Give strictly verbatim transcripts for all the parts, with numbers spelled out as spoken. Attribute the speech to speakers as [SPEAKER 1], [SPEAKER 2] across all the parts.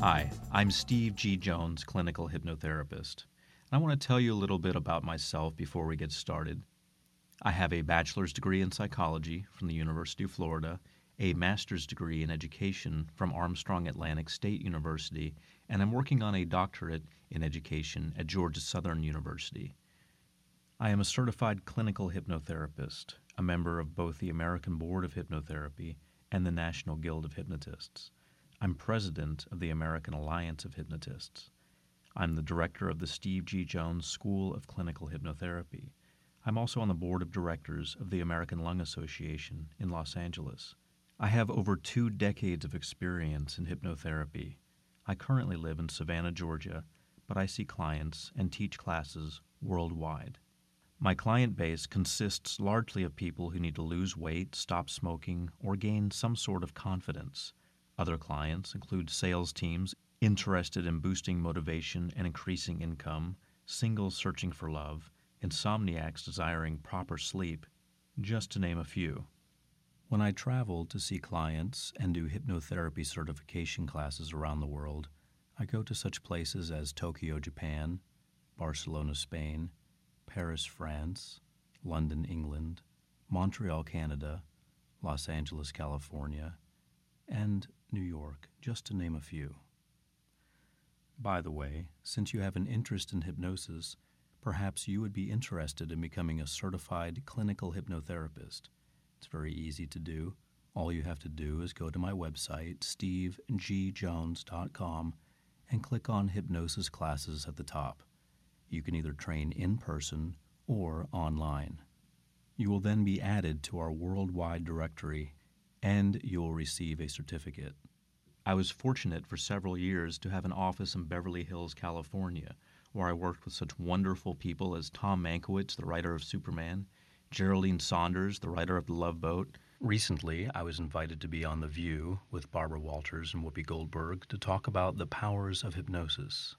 [SPEAKER 1] Hi, I'm Steve G. Jones, clinical hypnotherapist. And I want to tell you a little bit about myself before we get started. I have a bachelor's degree in psychology from the University of Florida, a master's degree in education from Armstrong Atlantic State University, and I'm working on a doctorate in education at Georgia Southern University. I am a certified clinical hypnotherapist, a member of both the American Board of Hypnotherapy and the National Guild of Hypnotists. I'm president of the American Alliance of Hypnotists. I'm the director of the Steve G. Jones School of Clinical Hypnotherapy. I'm also on the board of directors of the American Lung Association in Los Angeles. I have over two decades of experience in hypnotherapy. I currently live in Savannah, Georgia, but I see clients and teach classes worldwide. My client base consists largely of people who need to lose weight, stop smoking, or gain some sort of confidence. Other clients include sales teams interested in boosting motivation and increasing income, singles searching for love, insomniacs desiring proper sleep, just to name a few. When I travel to see clients and do hypnotherapy certification classes around the world, I go to such places as Tokyo, Japan, Barcelona, Spain, Paris, France, London, England, Montreal, Canada, Los Angeles, California, and New York, just to name a few. By the way, since you have an interest in hypnosis, perhaps you would be interested in becoming a certified clinical hypnotherapist. It's very easy to do. All you have to do is go to my website, steve g jones dot com, and click on Hypnosis Classes at the top. You can either train in person or online. You will then be added to our worldwide directory, and you will receive a certificate. I was fortunate for several years to have an office in Beverly Hills, California, where I worked with such wonderful people as Tom Mankiewicz, the writer of Superman, Geraldine Saunders, the writer of The Love Boat. Recently, I was invited to be on The View with Barbara Walters and Whoopi Goldberg to talk about the powers of hypnosis.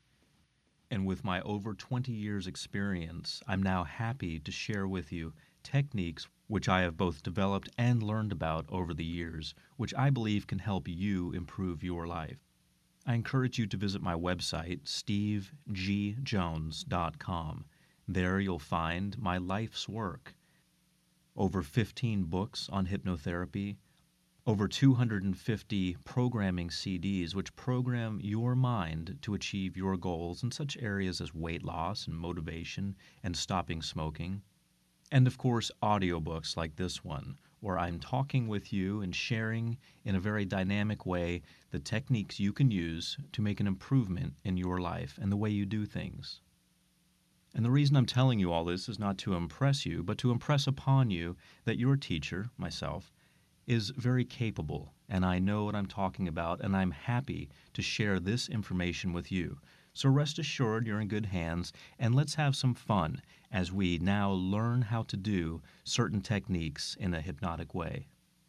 [SPEAKER 1] And with my over twenty years experience, I'm now happy to share with you techniques which I have both developed and learned about over the years, which I believe can help you improve your life. I encourage you to visit my website, steve g jones dot com. There you'll find my life's work. Over fifteen books on hypnotherapy, over two hundred fifty programming C Ds which program your mind to achieve your goals in such areas as weight loss and motivation and stopping smoking. And of course, audiobooks like this one, where I'm talking with you and sharing in a very dynamic way the techniques you can use to make an improvement in your life and the way you do things. And the reason I'm telling you all this is not to impress you, but to impress upon you that your teacher, myself, is very capable, and I know what I'm talking about, and I'm happy to share this information with you. So rest assured you're in good hands, and let's have some fun as we now learn how to do certain techniques in a hypnotic way.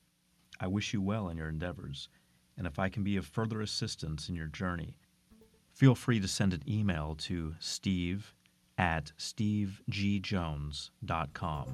[SPEAKER 1] I wish you well in your endeavors, and if I can be of further assistance in your journey, feel free to send an email to steve at steve g jones dot com.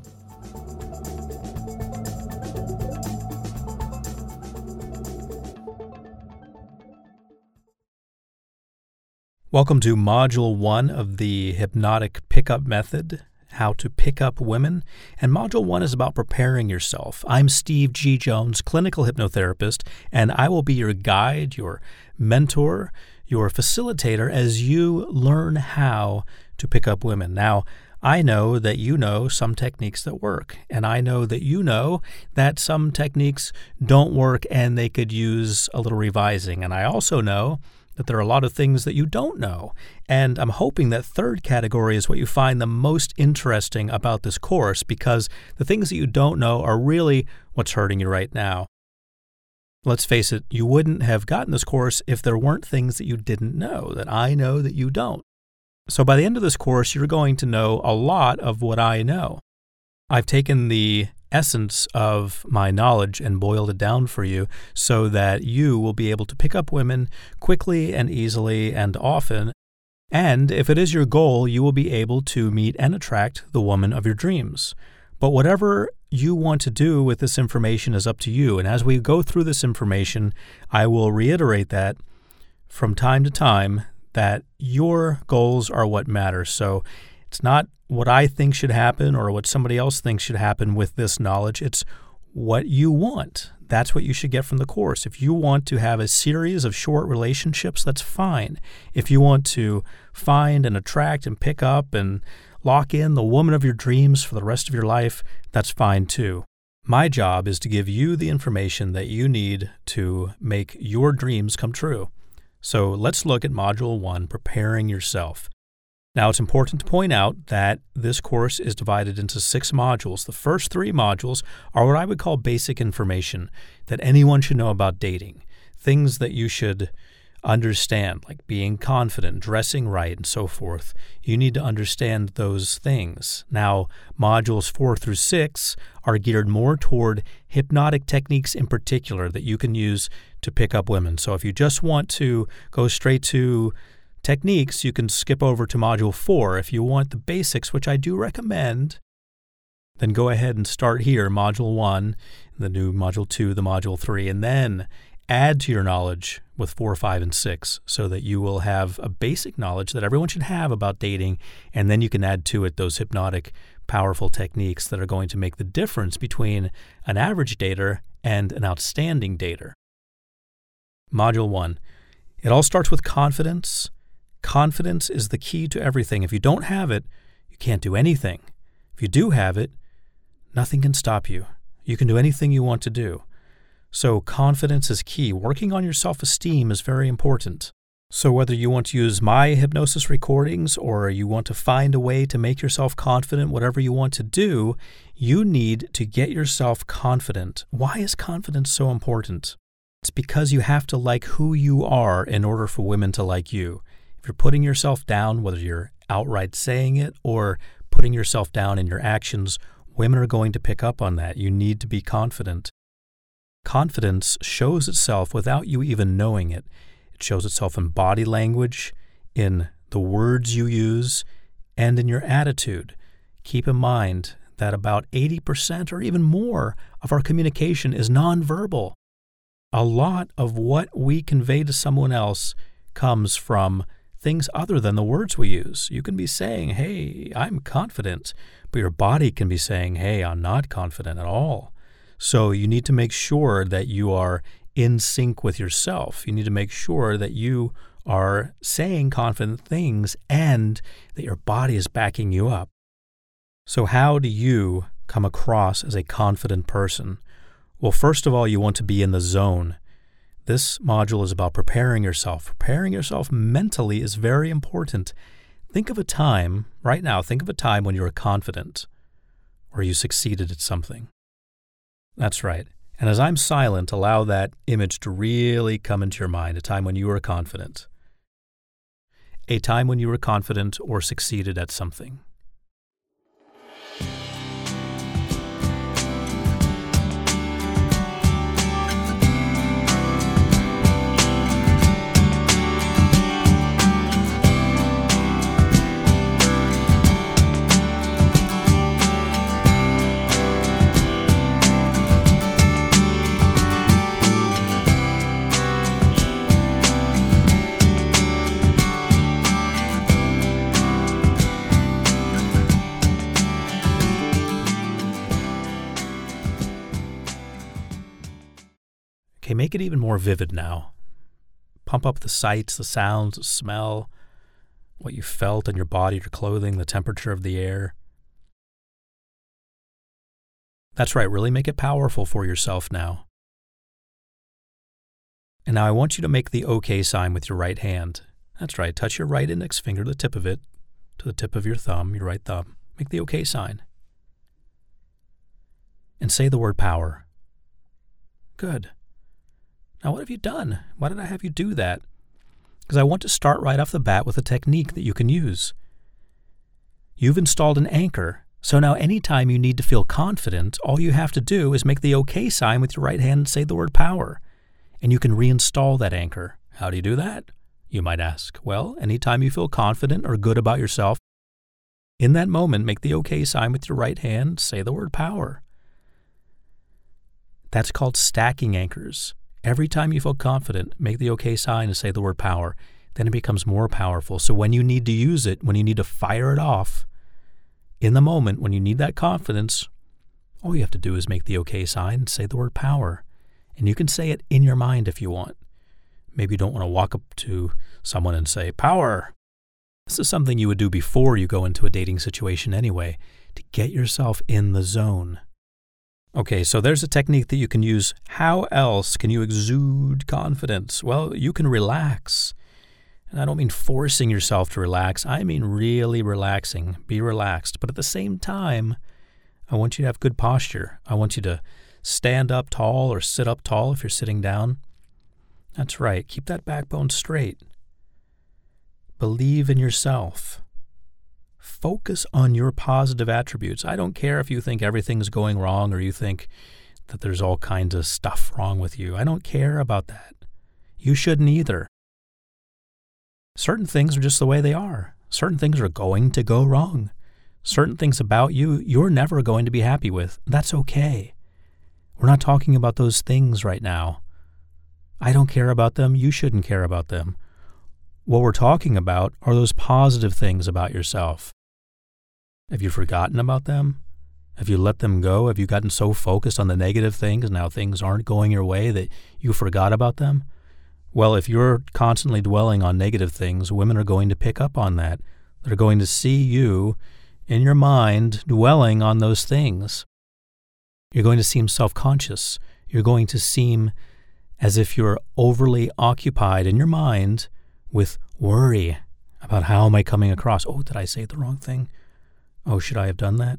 [SPEAKER 1] Welcome to Module one of the Hypnotic Pickup Method, How to Pick Up Women. And Module one is about preparing yourself. I'm Steve G. Jones, clinical hypnotherapist, and I will be your guide, your mentor, your facilitator as you learn how to pick up women. Now, I know that you know some techniques that work, and I know that you know that some techniques don't work and they could use a little revising. And I also know that there are a lot of things that you don't know. And I'm hoping that third category is what you find the most interesting about this course, because the things that you don't know are really what's hurting you right now. Let's face it, you wouldn't have gotten this course if there weren't things that you didn't know, that I know that you don't. So by the end of this course, you're going to know a lot of what I know. I've taken the essence of my knowledge and boiled it down for you so that you will be able to pick up women quickly and easily and often. And if it is your goal, you will be able to meet and attract the woman of your dreams. But whatever you want to do with this information is up to you. And as we go through this information, I will reiterate that
[SPEAKER 2] from time to time that your goals are what matter. So it's not what I think should happen or what somebody else thinks should happen with this knowledge. It's what you want. That's what you should get from the course. If you want to have a series of short relationships, that's fine. If you want to find and attract and pick up and lock in the woman of your dreams for the rest of your life, that's fine too. My job is to give you the information that you need to make your dreams come true. So let's look at Module one, Preparing Yourself. Now, it's important to point out that this course is divided into six modules. The first three modules are what I would call basic information that anyone should know about dating, things that you should understand, like being confident, dressing right, and so forth. You need to understand those things. Now, modules four through six are geared more toward hypnotic techniques in particular that you can use to pick up women. So if you just want to go straight to techniques, you can skip over to module four. If you want the basics, which I do recommend, then go ahead and start here, module one, the new module two, the module three, and then add to your knowledge with four, five, and six so that you will have a basic knowledge that everyone should have about dating, and then you can add to it those hypnotic, powerful techniques that are going to make the difference between an average dater and an outstanding dater. Module one. It all starts with confidence. Confidence is the key to everything. If you don't have it, you can't do anything. If you do have it, nothing can stop you. You can do anything you want to do. So confidence is key. Working on your self-esteem is very important. So whether you want to use my hypnosis recordings or you want to find a way to make yourself confident, whatever you want to do, you need to get yourself confident. Why is confidence so important? It's because you have to like who you are in order for women to like you. If you're putting yourself down, whether you're outright saying it or putting yourself down in your actions, women are going to pick up on that. You need to be confident. Confidence shows itself without you even knowing it. It shows itself in body language, in the words you use, and in your attitude. Keep in mind that about eighty percent or even more of our communication is nonverbal. A lot of what we convey to someone else comes from things other than the words we use. You can be saying, hey, I'm confident, but your body can be saying, hey, I'm not confident at all. So you need to make sure that you are in sync with yourself. You need to make sure that you are saying confident things and that your body is backing you up. So how do you come across as a confident person? Well, first of all, you want to be in the zone. This module is about preparing yourself. Preparing yourself mentally is very important. Think of a time, right now, think of a time when you were confident or you succeeded at something. That's right. And as I'm silent, allow that image to really come into your mind, a time when you were confident. A time when you were confident or succeeded at something. Okay, make it even more vivid now. Pump up the sights, the sounds, the smell, what you felt on your body, your clothing, the temperature of the air. That's right, really make it powerful for yourself now. And now I want you to make the OK sign with your right hand. That's right, touch your right index finger, the tip of it, to the tip of your thumb, your right thumb. Make the OK sign. And say the word power. Good. Now, what have you done? Why did I have you do that? Because I want to start right off the bat with a technique that you can use. You've installed an anchor, so now anytime you need to feel confident, all you have to do is make the OK sign with your right hand and say the word power, and you can reinstall that anchor. How do you do that? You might ask. Well, anytime you feel confident or good about yourself, in that moment, make the OK sign with your right hand, say the word power. That's called stacking anchors. Every time you feel confident, make the okay sign and say the word power. Then it becomes more powerful. So when you need to use it, when you need to fire it off, in the moment, when you need that confidence, all you have to do is make the okay sign and say the word power. And you can say it in your mind if you want. Maybe you don't want to walk up to someone and say, power. This is something you would do before you go into a dating situation anyway, to get yourself in the zone. Okay, so there's a technique that you can use. How else can you exude confidence? Well, you can relax. And I don't mean forcing yourself to relax. I mean really relaxing. Be relaxed. But at the same time, I want you to have good posture. I want you to stand up tall or sit up tall if you're sitting down. That's right. Keep that backbone straight. Believe in yourself. Focus on your positive attributes. I don't care if you think everything's going wrong or you think that there's all kinds of stuff wrong with you. I don't care about that. You shouldn't either. Certain things are just the way they are. Certain things are going to go wrong. Certain things about you, you're never going to be happy with. That's okay. We're not talking about those things right now. I don't care about them. You shouldn't care about them. What we're talking about are those positive things about yourself. Have you forgotten about them? Have you let them go? Have you gotten so focused on the negative things, now things aren't going your way, that you forgot about them? Well, if you're constantly dwelling on negative things, women are going to pick up on that. They're going to see you in your mind dwelling on those things. You're going to seem self-conscious. You're going to seem as if you're overly occupied in your mind with worry about how am I coming across. Oh, did I say the wrong thing? Oh, should I have done that?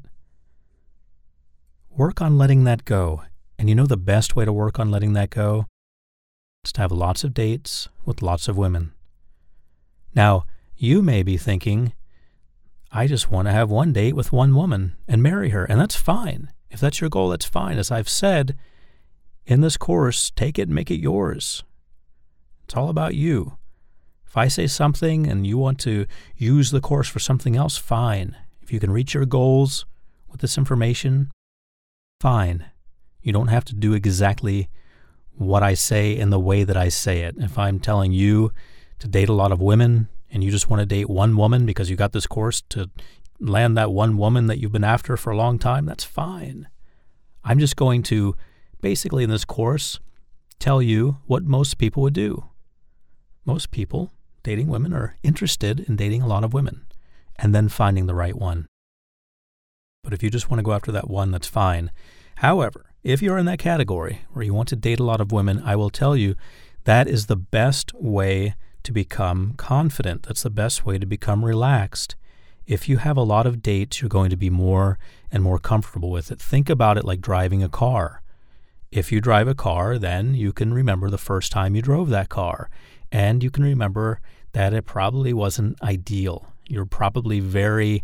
[SPEAKER 2] Work on letting that go. And you know the best way to work on letting that go? It's to have lots of dates with lots of women. Now, you may be thinking, I just want to have one date with one woman and marry her, and that's fine. If that's your goal, that's fine. As I've said, in this course, take it and make it yours. It's all about you. If I say something and you want to use the course for something else, fine. If you can reach your goals with this information, fine. You don't have to do exactly what I say in the way that I say it. If I'm telling you to date a lot of women and you just want to date one woman because you got this course to land that one woman that you've been after for a long time, that's fine. I'm just going to, basically in this course, tell you what most people would do. Most people dating women are interested in dating a lot of women and then finding the right one. But if you just want to go after that one, that's fine. However, if you're in that category where you want to date a lot of women, I will tell you that is the best way to become confident. That's the best way to become relaxed. If you have a lot of dates, you're going to be more and more comfortable with it. Think about it like driving a car. If you drive a car, then you can remember the first time you drove that car. And you can remember that it probably wasn't ideal. You're probably very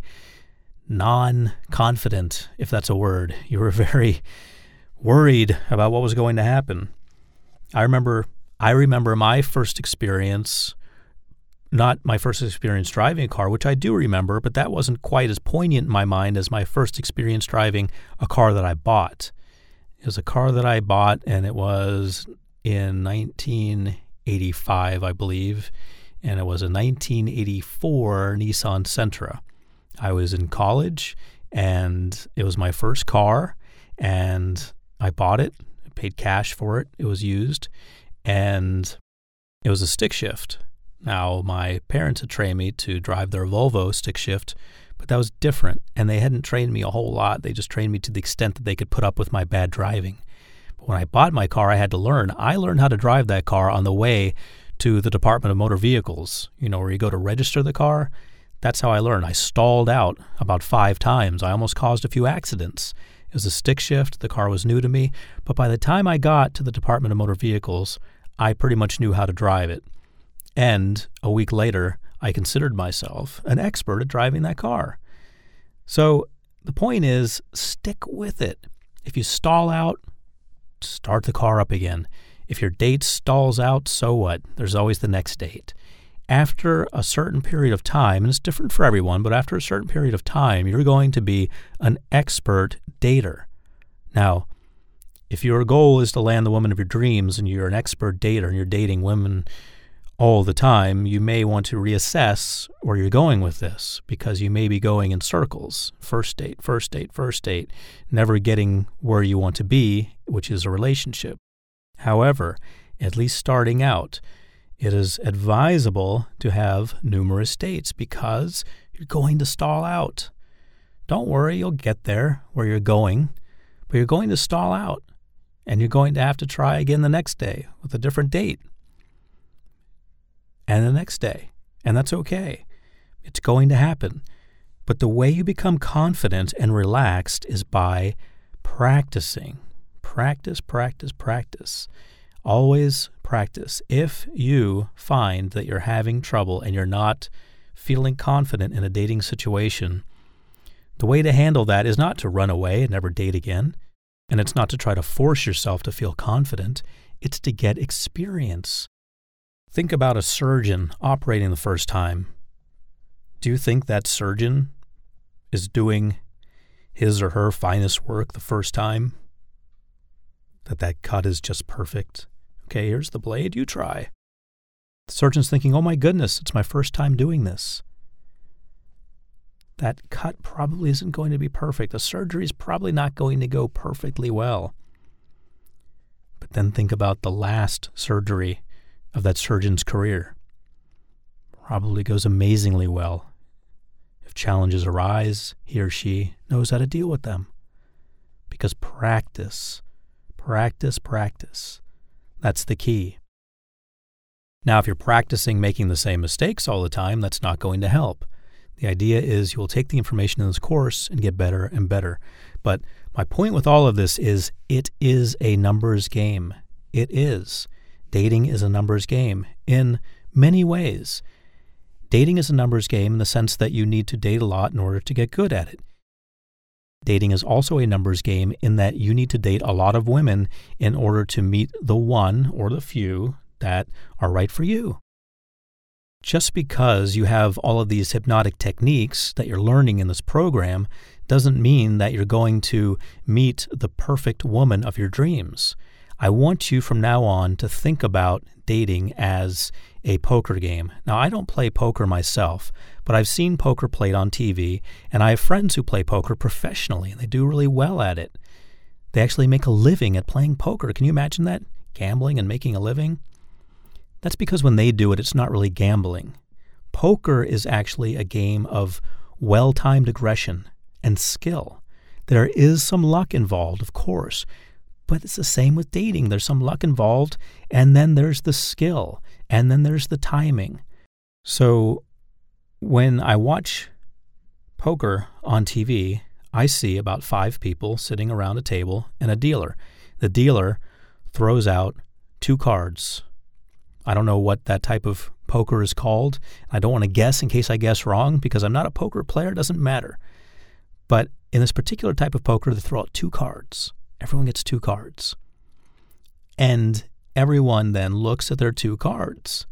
[SPEAKER 2] non-confident, if that's a word. You were very worried about what was going to happen. I remember I remember my first experience, not my first experience driving a car, which I do remember, but that wasn't quite as poignant in my mind as my first experience driving a car that I bought. It was a car that I bought, and it was in nineteen eighty-five, I believe, and it was a nineteen eighty-four Nissan Sentra. I was in college, and it was my first car, and I bought it. I paid cash for it. It was used, and it was a stick shift. Now, my parents had trained me to drive their Volvo stick shift, but that was different, and they hadn't trained me a whole lot. They just trained me to the extent that they could put up with my bad driving. But when I bought my car, I had to learn. I learned how to drive that car on the way to the Department of Motor Vehicles, you know, where you go to register the car. That's how I learned. I stalled out about five times. I almost caused a few accidents. It was a stick shift. The car was new to me. But by the time I got to the Department of Motor Vehicles, I pretty much knew how to drive it. And a week later, I considered myself an expert at driving that car. So the point is, stick with it. If you stall out, start the car up again. If your date stalls out, so what? There's always the next date. After a certain period of time, and it's different for everyone, but after a certain period of time, you're going to be an expert dater. Now, If your goal is to land the woman of your dreams and you're an expert dater and you're dating women all the time, you may want to reassess where you're going with this, because you may be going in circles. First date, first date, first date, never getting where you want to be, which is a relationship. However, at least starting out, it is advisable to have numerous dates because you're going to stall out. Don't worry, you'll get there where you're going, but you're going to stall out, and you're going to have to try again the next day with a different date. And the next day. And that's okay. It's going to happen. But the way you become confident and relaxed is by practicing. Practice, practice, practice. Always practice. If you find that you're having trouble and you're not feeling confident in a dating situation, the way to handle that is not to run away and never date again. And it's not to try to force yourself to feel confident. It's to get experience. Think about a surgeon operating the first time. Do you think that surgeon is doing his or her finest work the first time? That that cut is just perfect? Okay, here's the blade, you try. The surgeon's thinking, oh my goodness, it's my first time doing this. That cut probably isn't going to be perfect. The surgery is probably not going to go perfectly well. But then think about the last surgery of that surgeon's career. Probably goes amazingly well. If challenges arise, he or she knows how to deal with them. Because practice, practice, practice. That's the key. Now, if you're practicing making the same mistakes all the time, that's not going to help. The idea is you will take the information in this course and get better and better. But my point with all of this is it is a numbers game. It is. Dating is a numbers game in many ways. Dating is a numbers game in the sense that you need to date a lot in order to get good at it. Dating is also a numbers game in that you need to date a lot of women in order to meet the one or the few that are right for you. Just because you have all of these hypnotic techniques that you're learning in this program doesn't mean that you're going to meet the perfect woman of your dreams. I want you from now on to think about dating as a poker game. Now, I don't play poker myself, but I've seen poker played on T V, and I have friends who play poker professionally, and they do really well at it. They actually make a living at playing poker. Can you imagine that? Gambling and making a living? That's because when they do it, it's not really gambling. Poker is actually a game of well-timed aggression and skill. There is some luck involved, of course, but it's the same with dating. There's some luck involved, and then there's the skill, and then there's the timing. So when I watch poker on T V, I see about five people sitting around a table and a dealer. The dealer throws out two cards. I don't know what that type of poker is called. I don't want to guess in case I guess wrong because I'm not a poker player. It doesn't matter. But in this particular type of poker, they throw out two cards. Everyone gets two cards. And everyone then looks at their two cards.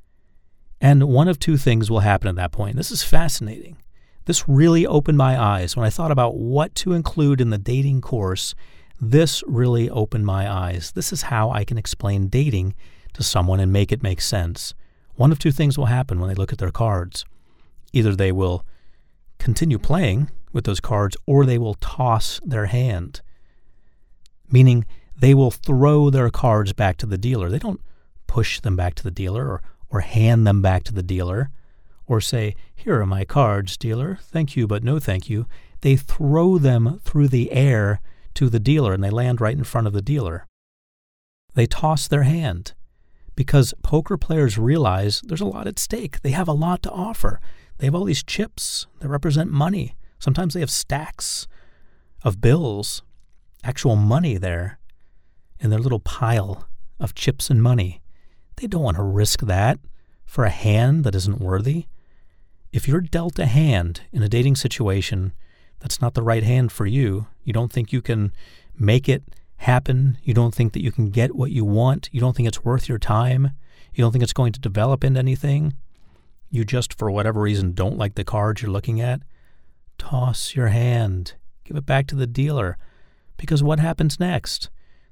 [SPEAKER 2] And one of two things will happen at that point. This is fascinating. This really opened my eyes. When I thought about what to include in the dating course, this really opened my eyes. This is how I can explain dating to someone and make it make sense. One of two things will happen when they look at their cards. Either they will continue playing with those cards or they will toss their hand, meaning they will throw their cards back to the dealer. They don't push them back to the dealer or, or hand them back to the dealer or say, here are my cards, dealer. Thank you, but no thank you. They throw them through the air to the dealer and they land right in front of the dealer. They toss their hand because poker players realize there's a lot at stake. They have a lot to offer. They have all these chips that represent money. Sometimes they have stacks of bills, actual money there in their little pile of chips and money. They don't want to risk that for a hand that isn't worthy. If you're dealt a hand in a dating situation that's not the right hand for you, you don't think you can make it happen, you don't think that you can get what you want, you don't think it's worth your time, you don't think it's going to develop into anything, you just, for whatever reason, don't like the cards you're looking at, toss your hand. Give it back to the dealer. Because what happens next?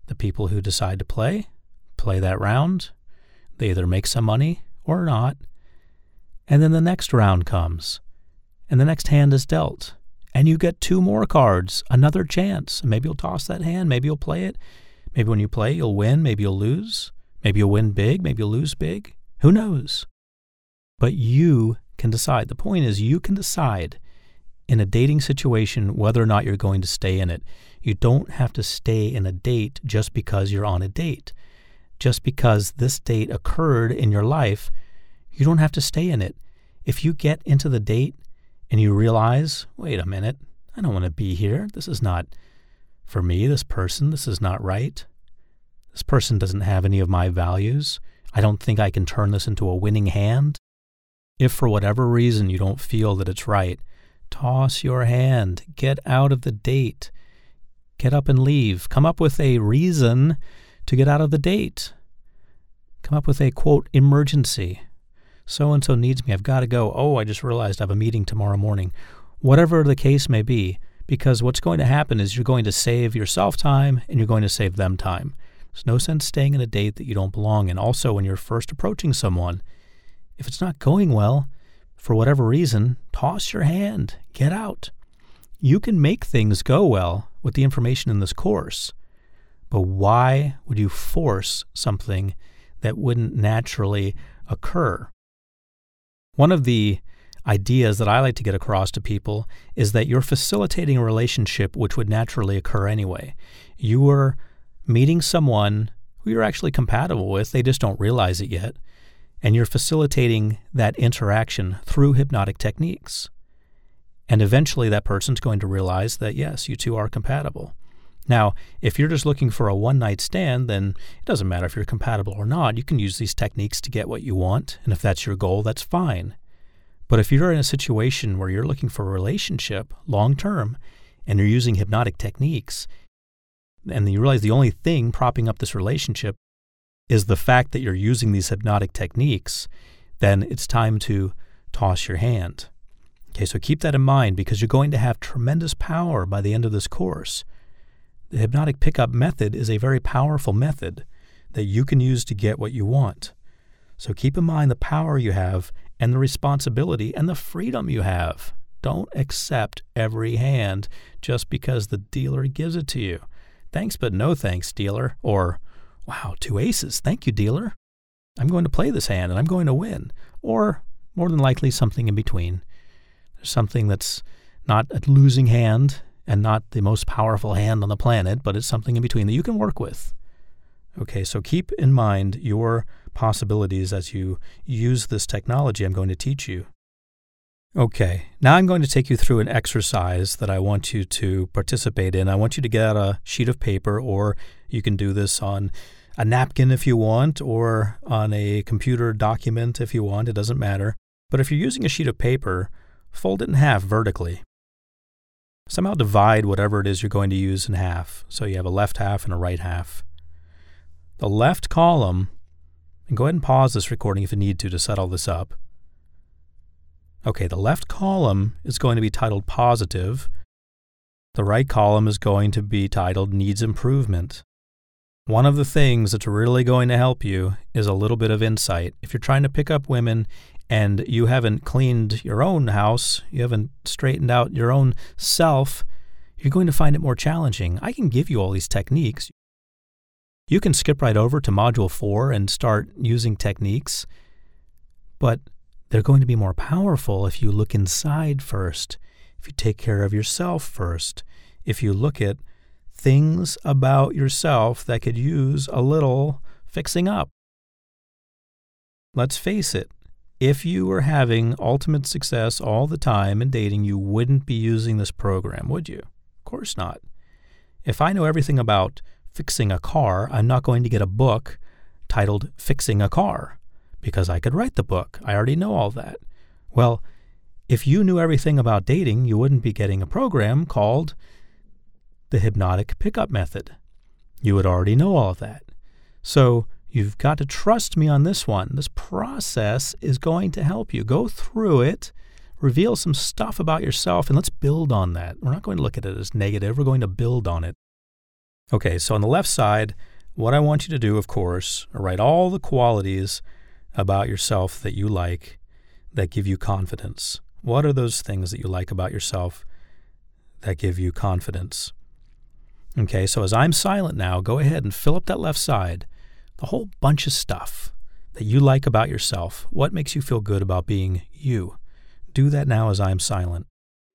[SPEAKER 2] The people who decide to play, play that round. They either make some money or not. And then the next round comes, and the next hand is dealt. And you get two more cards, another chance. Maybe you'll toss that hand, maybe you'll play it. Maybe when you play, you'll win, maybe you'll lose. Maybe you'll win big, maybe you'll lose big. Who knows? But you can decide. The point is you can decide in a dating situation whether or not you're going to stay in it. You don't have to stay in a date just because you're on a date. Just because this date occurred in your life, you don't have to stay in it. If you get into the date and you realize, wait a minute, I don't want to be here. This is not for me, this person. This is not right. This person doesn't have any of my values. I don't think I can turn this into a winning hand. If for whatever reason you don't feel that it's right, toss your hand. Get out of the date. Get up and leave. Come up with a reason to get out of the date. Come up with a, quote, emergency. So-and-so needs me. I've got to go. Oh, I just realized I have a meeting tomorrow morning. Whatever the case may be, because what's going to happen is you're going to save yourself time and you're going to save them time. There's no sense staying in a date that you don't belong in. Also, when you're first approaching someone, if it's not going well, for whatever reason, toss your hand. Get out. You can make things go well with the information in this course, but why would you force something that wouldn't naturally occur? One of the ideas that I like to get across to people is that you're facilitating a relationship which would naturally occur anyway. You are meeting someone who you're actually compatible with, they just don't realize it yet, and you're facilitating that interaction through hypnotic techniques. And eventually that person's going to realize that, yes, you two are compatible. Now, if you're just looking for a one-night stand, then it doesn't matter if you're compatible or not. You can use these techniques to get what you want, and if that's your goal, that's fine. But if you're in a situation where you're looking for a relationship long-term, and you're using hypnotic techniques, and you realize the only thing propping up this relationship is the fact that you're using these hypnotic techniques, then it's time to toss your hand. Okay, so keep that in mind because you're going to have tremendous power by the end of this course. The hypnotic pickup method is a very powerful method that you can use to get what you want. So keep in mind the power you have and the responsibility and the freedom you have. Don't accept every hand just because the dealer gives it to you. Thanks, but no thanks, dealer. Or, wow, two aces. Thank you, dealer. I'm going to play this hand and I'm going to win. Or, more than likely, something in between. There's something that's not a losing hand and not the most powerful hand on the planet, but it's something in between that you can work with. Okay, so keep in mind your possibilities as you use this technology I'm going to teach you. Okay, now I'm going to take you through an exercise that I want you to participate in. I want you to get out a sheet of paper, or you can do this on a napkin if you want, or on a computer document if you want. It doesn't matter. But if you're using a sheet of paper, fold it in half vertically. Somehow divide whatever it is you're going to use in half. So you have a left half and a right half. The left column, and go ahead and pause this recording if you need to to set all this up. Okay, the left column is going to be titled positive. The right column is going to be titled needs improvement. One of the things that's really going to help you is a little bit of insight. If you're trying to pick up women and you haven't cleaned your own house, you haven't straightened out your own self, you're going to find it more challenging. I can give you all these techniques. You can skip right over to Module four and start using techniques, but they're going to be more powerful if you look inside first, if you take care of yourself first, if you look at things about yourself that could use a little fixing up. Let's face it, if you were having ultimate success all the time in dating, you wouldn't be using this program, would you? Of course not. If I know everything about fixing a car, I'm not going to get a book titled Fixing a Car, because I could write the book. I already know all that. Well, if you knew everything about dating, you wouldn't be getting a program called the Hypnotic Pickup Method. You would already know all of that. So you've got to trust me on this one. This process is going to help you. Go through it, reveal some stuff about yourself, and let's build on that. We're not going to look at it as negative. We're going to build on it. Okay, so on the left side, what I want you to do, of course, are write all the qualities about yourself that you like that give you confidence. What are those things that you like about yourself that give you confidence? Okay, so as I'm silent now, go ahead and fill up that left side, the whole bunch of stuff that you like about yourself. What makes you feel good about being you? Do that now as I'm silent.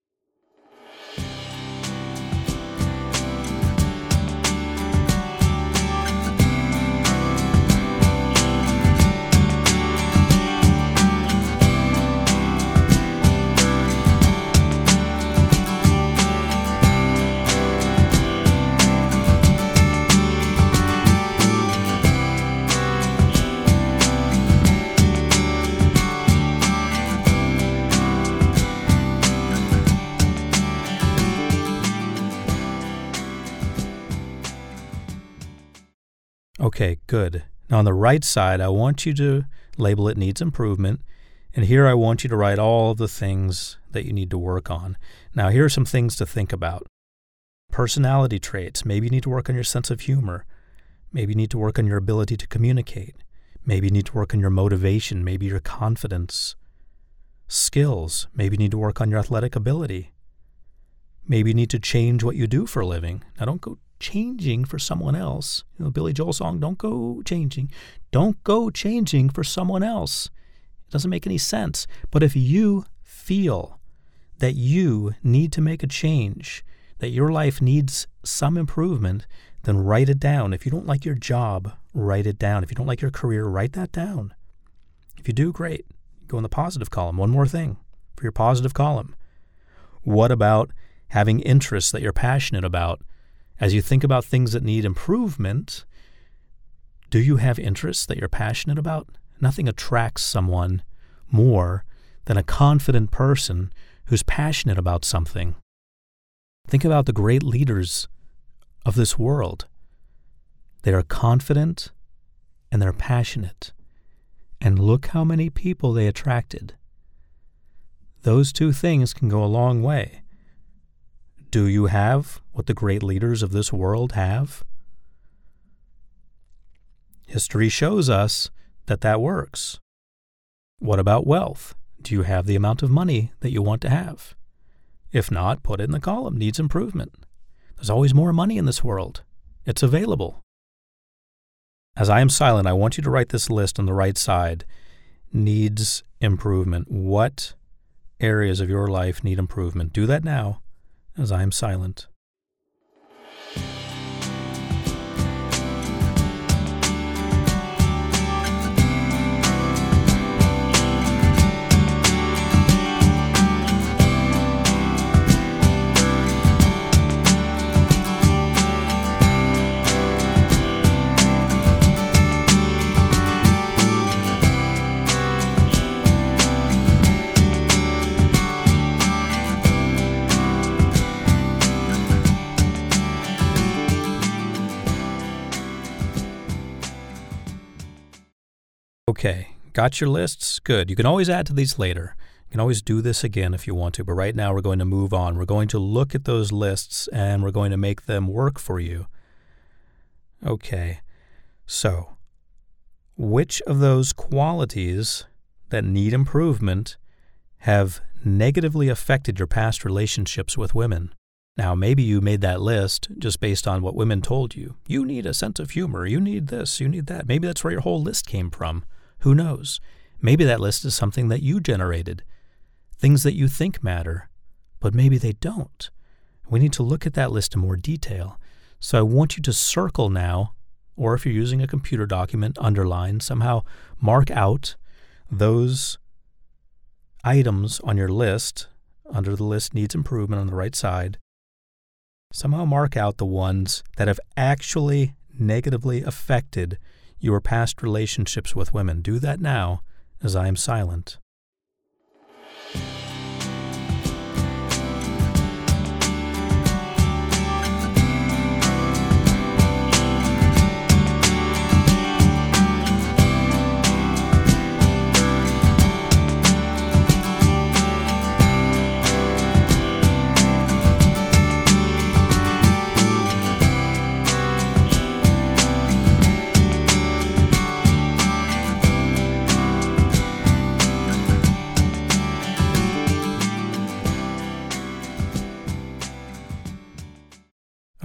[SPEAKER 2] Okay, good. Now on the right side, I want you to label it needs improvement. And here I want you to write all of the things that you need to work on. Now here are some things to think about. Personality traits. Maybe you need to work on your sense of humor. Maybe you need to work on your ability to communicate. Maybe you need to work on your motivation. Maybe your confidence. Skills. Maybe you need to work on your athletic ability. Maybe you need to change what you do for a living. Now don't go changing for someone else. You know, Billy Joel song, don't go changing. Don't go changing for someone else. It doesn't make any sense. But if you feel that you need to make a change, that your life needs some improvement, then write it down. If you don't like your job, write it down. If you don't like your career, write that down. If you do, great. Go in the positive column. One more thing for your positive column. What about having interests that you're passionate about? As you think about things that need improvement, do you have interests that you're passionate about? Nothing attracts someone more than a confident person who's passionate about something. Think about the great leaders of this world. They are confident and they're passionate. And look how many people they attracted. Those two things can go a long way. Do you have what the great leaders of this world have? History shows us that that works. What about wealth? Do you have the amount of money that you want to have? If not, put it in the column, needs improvement. There's always more money in this world. It's available. As I am silent, I want you to write this list on the right side. Needs improvement. What areas of your life need improvement? Do that now as I am silent. Okay, got your lists? Good. You can always add to these later. You can always do this again if you want to, but right now we're going to move on. We're going to look at those lists and we're going to make them work for you. Okay, so which of those qualities that need improvement have negatively affected your past relationships with women? Now, maybe you made that list just based on what women told you. You need a sense of humor. You need this. You need that. Maybe that's where your whole list came from. Who knows? Maybe that list is something that you generated, things that you think matter, but maybe they don't. We need to look at that list in more detail. So I want you to circle now, or if you're using a computer document, underline, somehow mark out those items on your list, under the list needs improvement on the right side. Somehow mark out the ones that have actually negatively affected your past relationships with women. Do that now as I am silent.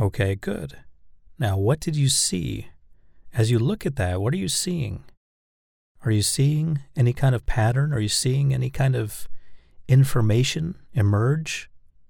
[SPEAKER 2] Okay, good. Now, what did you see? As you look at that, what are you seeing? Are you seeing any kind of pattern? Are you seeing any kind of information emerge?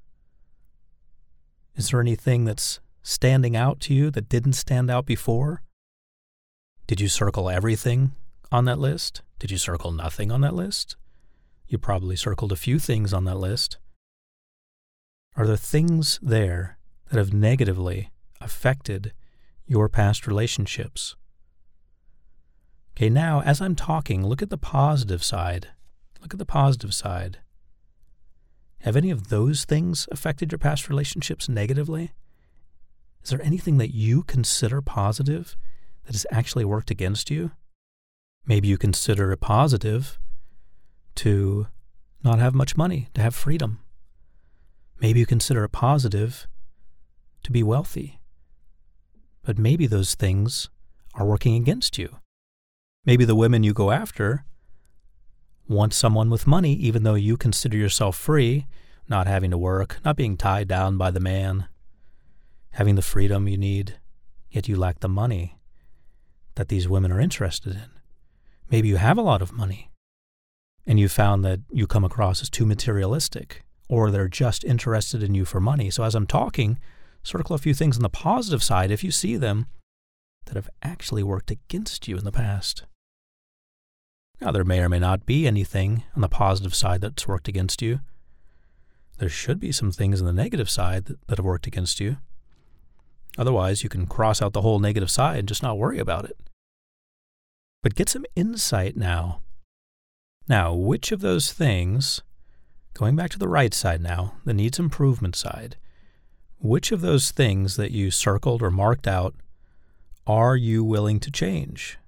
[SPEAKER 2] Is there anything that's standing out to you that didn't stand out before? Did you circle everything on that list? Did you circle nothing on that list? You probably circled a few things on that list. Are there things there that have negatively affected your past relationships? Okay, now, as I'm talking, look at the positive side. Look at the positive side. Have any of those things affected your past relationships negatively? Is there anything that you consider positive that has actually worked against you? Maybe you consider it positive to not have much money, to have freedom. Maybe you consider it positive to be wealthy. But maybe those things are working against you. Maybe the women you go after want someone with money, even though you consider yourself free, not having to work, not being tied down by the man, having the freedom you need, yet you lack the money that these women are interested in. Maybe you have a lot of money, and you found that you come across as too materialistic, or they're just interested in you for money. So as I'm talking, circle a few things on the positive side, if you see them, that have actually worked against you in the past. Now, there may or may not be anything on the positive side that's worked against you. There should be some things on the negative side that, that have worked against you. Otherwise, you can cross out the whole negative side and just not worry about it. But get some insight now. Now, which of those things, going back to the right side now, the needs improvement side, which of those things that you circled or marked out are you willing to change?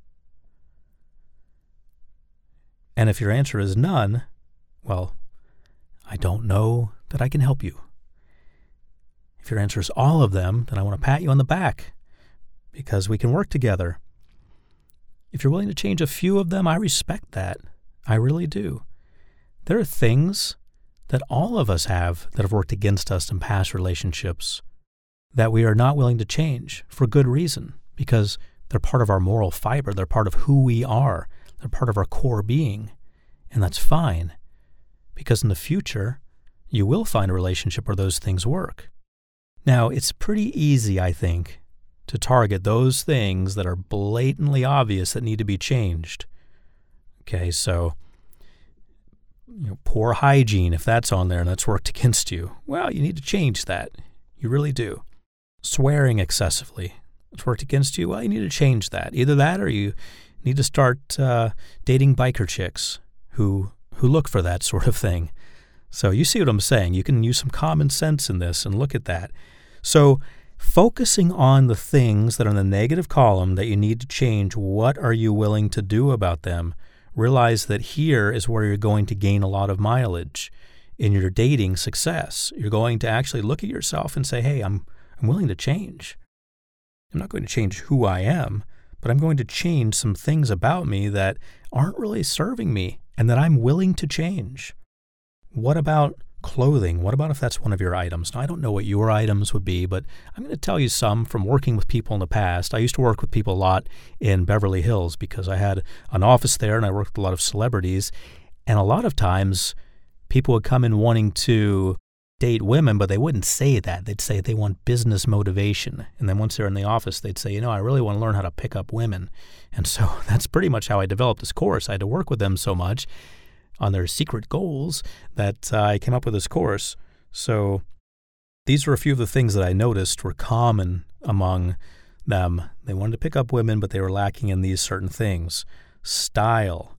[SPEAKER 2] And if your answer is none, well, I don't know that I can help you. If your answer is all of them, then I want to pat you on the back because we can work together. If you're willing to change a few of them, I respect that. I really do. There are things that all of us have that have worked against us in past relationships that we are not willing to change for good reason, because they're part of our moral fiber. They're part of who we are. They're part of our core being. And that's fine, because in the future, you will find a relationship where those things work. Now, it's pretty easy, I think, to target those things that are blatantly obvious that need to be changed. Okay, so you know, poor hygiene, if that's on there and that's worked against you, well, you need to change that. You really do. Swearing excessively, it's worked against you, well, you need to change that. Either that or you need to start uh, dating biker chicks who who look for that sort of thing. So you see what I'm saying. You can use some common sense in this and look at that. So focusing on the things that are in the negative column that you need to change, what are you willing to do about them? Realize that here is where you're going to gain a lot of mileage in your dating success. You're going to actually look at yourself and say, hey, I'm I'm willing to change. I'm not going to change who I am, but I'm going to change some things about me that aren't really serving me and that I'm willing to change. What about clothing? What about if that's one of your items? Now, I don't know what your items would be, but I'm going to tell you some from working with people in the past. I used to work with people a lot in Beverly Hills because I had an office there and I worked with a lot of celebrities. And a lot of times people would come in wanting to date women, but they wouldn't say that. They'd say they want business motivation. And then once they're in the office, they'd say, you know, I really want to learn how to pick up women. And so that's pretty much how I developed this course. I had to work with them so much on their secret goals that uh, I came up with this course. So these were a few of the things that I noticed were common among them. They wanted to pick up women, but they were lacking in these certain things. Style.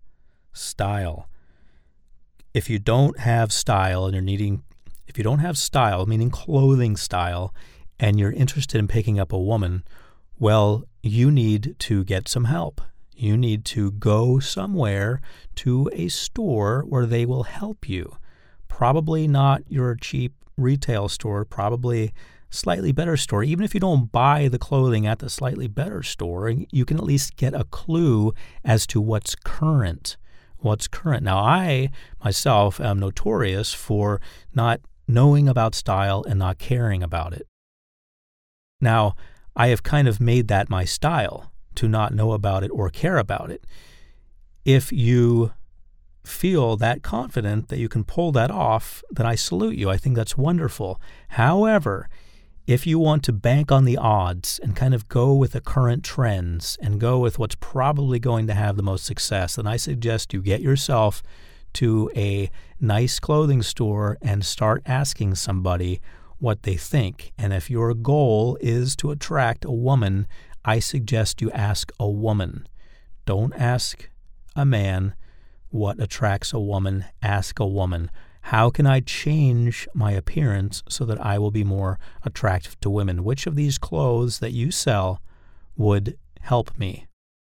[SPEAKER 2] Style. If you don't have style and you're needing If you don't have style, meaning clothing style, and you're interested in picking up a woman, well, you need to get some help. You need to go somewhere to a store where they will help you. Probably not your cheap retail store, probably slightly better store. Even if you don't buy the clothing at the slightly better store, you can at least get a clue as to what's current. What's current. Now, I myself am notorious for not knowing about style and not caring about it. Now, I have kind of made that my style, to not know about it or care about it. If you feel that confident that you can pull that off, then I salute you. I think that's wonderful. However, if you want to bank on the odds and kind of go with the current trends and go with what's probably going to have the most success, then I suggest you get yourself to a nice clothing store and start asking somebody what they think. And if your goal is to attract a woman, I suggest you ask a woman. Don't ask a man what attracts a woman. Ask a woman. How can I change my appearance so that I will be more attractive to women? Which of these clothes that you sell would help me?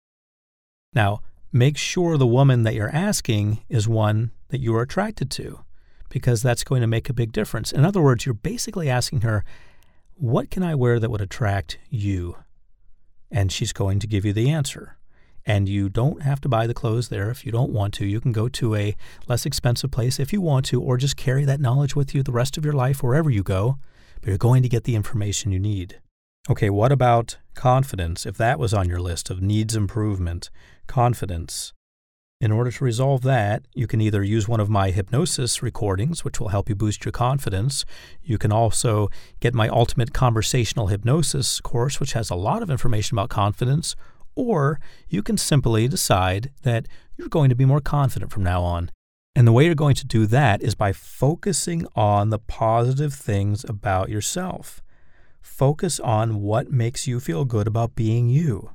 [SPEAKER 2] Now, make sure the woman that you're asking is one that you are attracted to, because that's going to make a big difference. In other words, you're basically asking her, what can I wear that would attract you? And she's going to give you the answer. And you don't have to buy the clothes there if you don't want to. You can go to a less expensive place if you want to, or just carry that knowledge with you the rest of your life wherever you go. But you're going to get the information you need. Okay, what about confidence? If that was on your list of needs improvement, confidence. In order to resolve that, you can either use one of my hypnosis recordings, which will help you boost your confidence. You can also get my Ultimate Conversational Hypnosis course, which has a lot of information about confidence. Or you can simply decide that you're going to be more confident from now on. And the way you're going to do that is by focusing on the positive things about yourself. Focus on what makes you feel good about being you.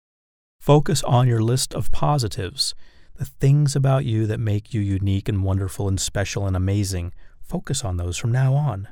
[SPEAKER 2] Focus on your list of positives, the things about you that make you unique and wonderful and special and amazing. Focus on those from now on.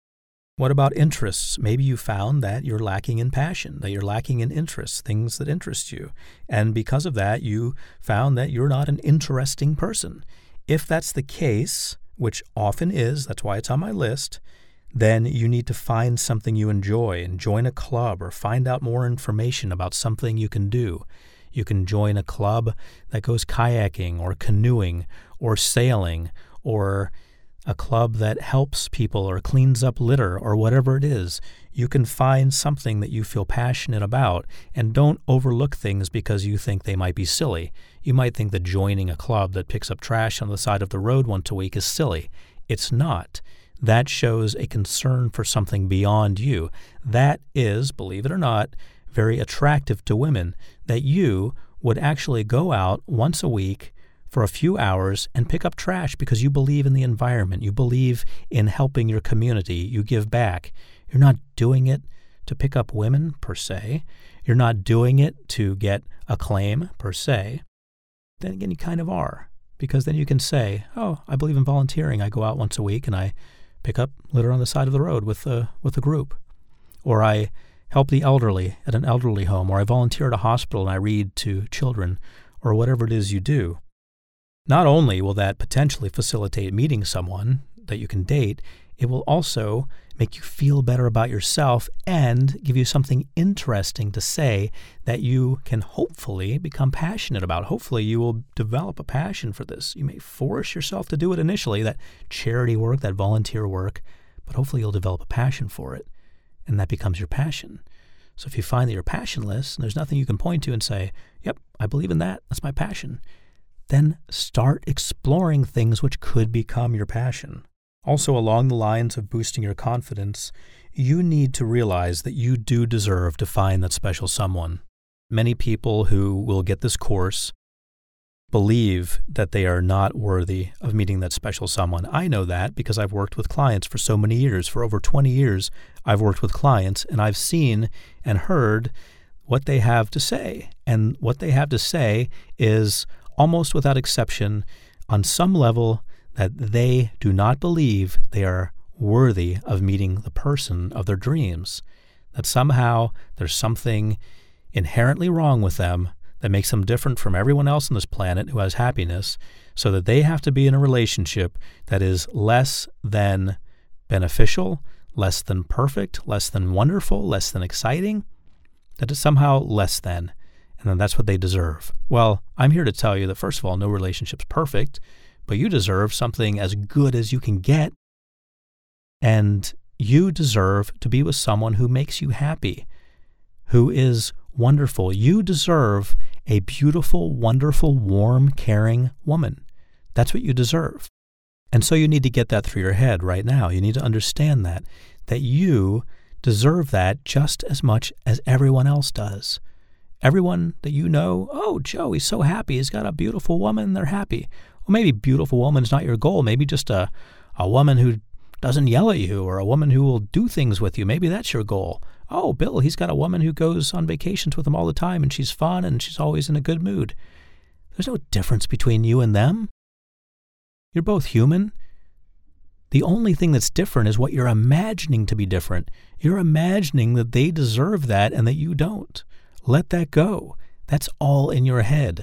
[SPEAKER 2] What about interests? Maybe you found that you're lacking in passion, that you're lacking in interests, things that interest you. And because of that, you found that you're not an interesting person. If that's the case, which often is, that's why it's on my list, then you need to find something you enjoy and join a club or find out more information about something you can do. You can join a club that goes kayaking or canoeing or sailing, or a club that helps people or cleans up litter or whatever it is. You can find something that you feel passionate about, and don't overlook things because you think they might be silly. You might think that joining a club that picks up trash on the side of the road once a week is silly. It's not. That shows a concern for something beyond you. That is, believe it or not, very attractive to women, that you would actually go out once a week for a few hours and pick up trash because you believe in the environment. You believe in helping your community. You give back. You're not doing it to pick up women, per se. You're not doing it to get acclaim, per se. Then again, you kind of are, because then you can say, oh, I believe in volunteering. I go out once a week and I pick up litter on the side of the road with a, with a group. Or I help the elderly at an elderly home. Or I volunteer at a hospital and I read to children, or whatever it is you do. Not only will that potentially facilitate meeting someone that you can date, it will also make you feel better about yourself and give you something interesting to say that you can hopefully become passionate about. Hopefully you will develop a passion for this. You may force yourself to do it initially, that charity work, that volunteer work, but hopefully you'll develop a passion for it, and that becomes your passion. So if you find that you're passionless and there's nothing you can point to and say, yep, I believe in that, that's my passion, then start exploring things which could become your passion. Also, along the lines of boosting your confidence, you need to realize that you do deserve to find that special someone. Many people who will get this course believe that they are not worthy of meeting that special someone. I know that because I've worked with clients for so many years. For over twenty years, I've worked with clients, and I've seen and heard what they have to say. And what they have to say is, almost without exception, on some level, that they do not believe they are worthy of meeting the person of their dreams, that somehow there's something inherently wrong with them that makes them different from everyone else on this planet who has happiness, so that they have to be in a relationship that is less than beneficial, less than perfect, less than wonderful, less than exciting, that is somehow less than. And then that's what they deserve. Well, I'm here to tell you that, first of all, no relationship's perfect, but you deserve something as good as you can get. And you deserve to be with someone who makes you happy, who is wonderful. You deserve a beautiful, wonderful, warm, caring woman. That's what you deserve. And so you need to get that through your head right now. You need to understand that, that you deserve that just as much as everyone else does. Everyone that you know, oh, Joe, he's so happy. He's got a beautiful woman. They're happy. Well, maybe beautiful woman is not your goal. Maybe just a, a woman who doesn't yell at you, or a woman who will do things with you. Maybe that's your goal. Oh, Bill, he's got a woman who goes on vacations with him all the time, and she's fun, and she's always in a good mood. There's no difference between you and them. You're both human. The only thing that's different is what you're imagining to be different. You're imagining that they deserve that and that you don't. Let that go. That's all in your head.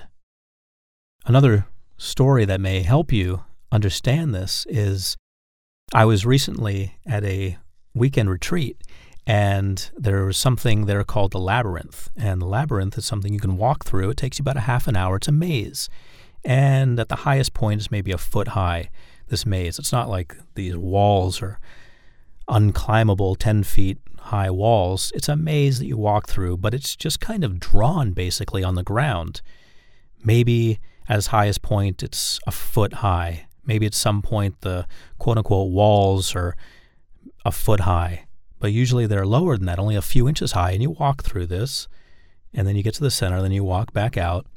[SPEAKER 2] Another story that may help you understand this is I was recently at a weekend retreat, and there was something there called the Labyrinth. And the Labyrinth is something you can walk through. It takes you about a half an hour. It's a maze. And at the highest point is maybe a foot high, this maze. It's not like these walls are unclimbable ten feet high walls. It's a maze that you walk through, but it's just kind of drawn basically on the ground. Maybe at its highest point, it's a foot high. Maybe at some point the quote-unquote walls are a foot high, but usually they're lower than that, only a few inches high, and you walk through this, and then you get to the center, then you walk back out,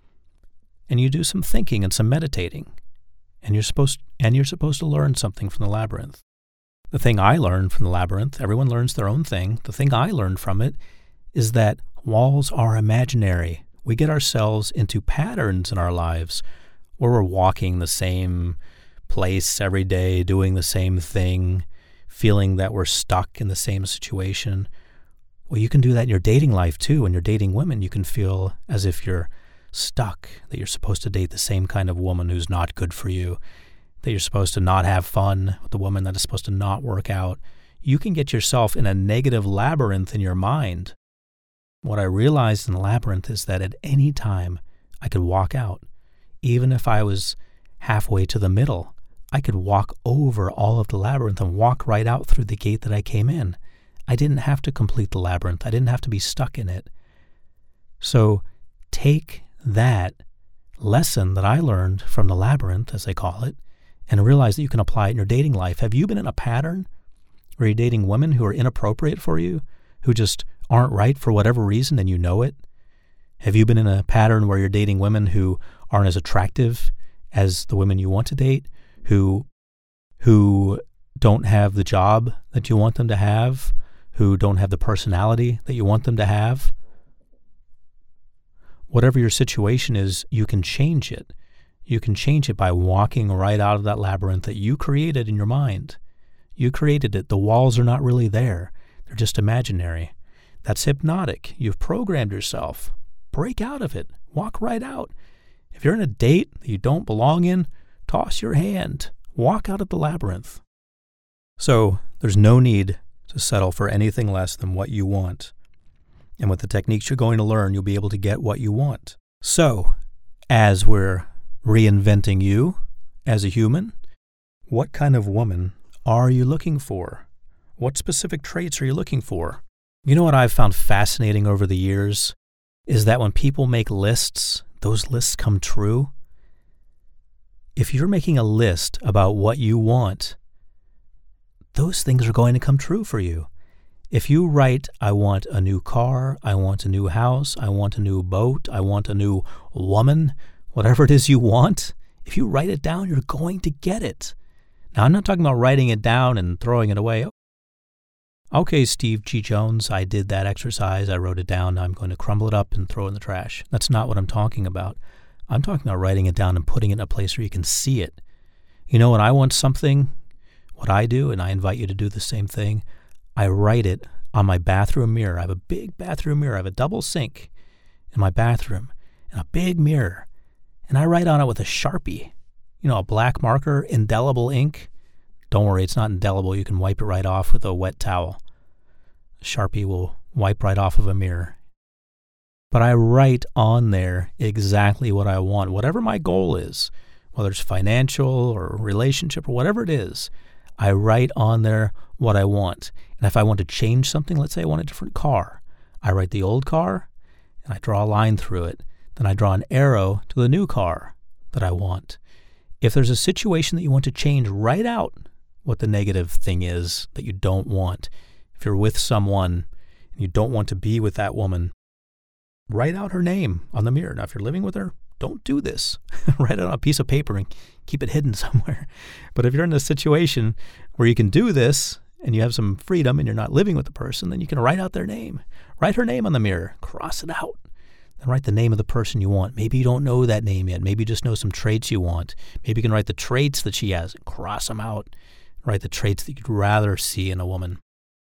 [SPEAKER 2] and you do some thinking and some meditating, and you're supposed and you're supposed to learn something from the Labyrinth. The thing I learned from the Labyrinth, everyone learns their own thing. The thing I learned from it is that walls are imaginary. We get ourselves into patterns in our lives where we're walking the same place every day, doing the same thing, feeling that we're stuck in the same situation. Well, you can do that in your dating life too. When you're dating women, you can feel as if you're stuck, that you're supposed to date the same kind of woman who's not good for you, that you're supposed to not have fun with the woman that is supposed to not work out. You can get yourself in a negative labyrinth in your mind. What I realized in the Labyrinth is that at any time I could walk out. Even if I was halfway to the middle, I could walk over all of the Labyrinth and walk right out through the gate that I came in. I didn't have to complete the Labyrinth. I didn't have to be stuck in it. So take that lesson that I learned from the Labyrinth, as they call it, and realize that you can apply it in your dating life. Have you been in a pattern where you're dating women who are inappropriate for you, who just aren't right for whatever reason and you know it? Have you been in a pattern where you're dating women who aren't as attractive as the women you want to date, who who don't have the job that you want them to have, who don't have the personality that you want them to have? Whatever your situation is, you can change it. You can change it by walking right out of that labyrinth that you created in your mind. You created it. The walls are not really there. They're just imaginary. That's hypnotic. You've programmed yourself. Break out of it. Walk right out. If you're in a date that you don't belong in, toss your hand. Walk out of the labyrinth. So there's no need to settle for anything less than what you want. And with the techniques you're going to learn, you'll be able to get what you want. So, as we're reinventing you as a human, what kind of woman are you looking for? What specific traits are you looking for? You know what I've found fascinating over the years is that when people make lists, those lists come true. If you're making a list about what you want, those things are going to come true for you. If you write, I want a new car, I want a new house, I want a new boat, I want a new woman, whatever it is you want, if you write it down, you're going to get it. Now, I'm not talking about writing it down and throwing it away. Okay, Steve G. Jones, I did that exercise, I wrote it down, now I'm going to crumble it up and throw it in the trash. That's not what I'm talking about. I'm talking about writing it down and putting it in a place where you can see it. You know, when I want something, what I do, and I invite you to do the same thing, I write it on my bathroom mirror. I have a big bathroom mirror. I have a double sink in my bathroom and a big mirror. And I write on it with a Sharpie, you know, a black marker, indelible ink. Don't worry, it's not indelible. You can wipe it right off with a wet towel. Sharpie will wipe right off of a mirror. But I write on there exactly what I want, whatever my goal is, whether it's financial or relationship or whatever it is. I write on there what I want. And if I want to change something, let's say I want a different car, I write the old car and I draw a line through it. Then I draw an arrow to the new car that I want. If there's a situation that you want to change, write out what the negative thing is that you don't want. If you're with someone and you don't want to be with that woman, write out her name on the mirror. Now, if you're living with her, don't do this. Write it on a piece of paper and keep it hidden somewhere. But if you're in a situation where you can do this and you have some freedom and you're not living with the person, then you can write out their name. Write her name on the mirror. Cross it out. Then write the name of the person you want. Maybe you don't know that name yet. Maybe you just know some traits you want. Maybe you can write the traits that she has and cross them out. Write the traits that you'd rather see in a woman.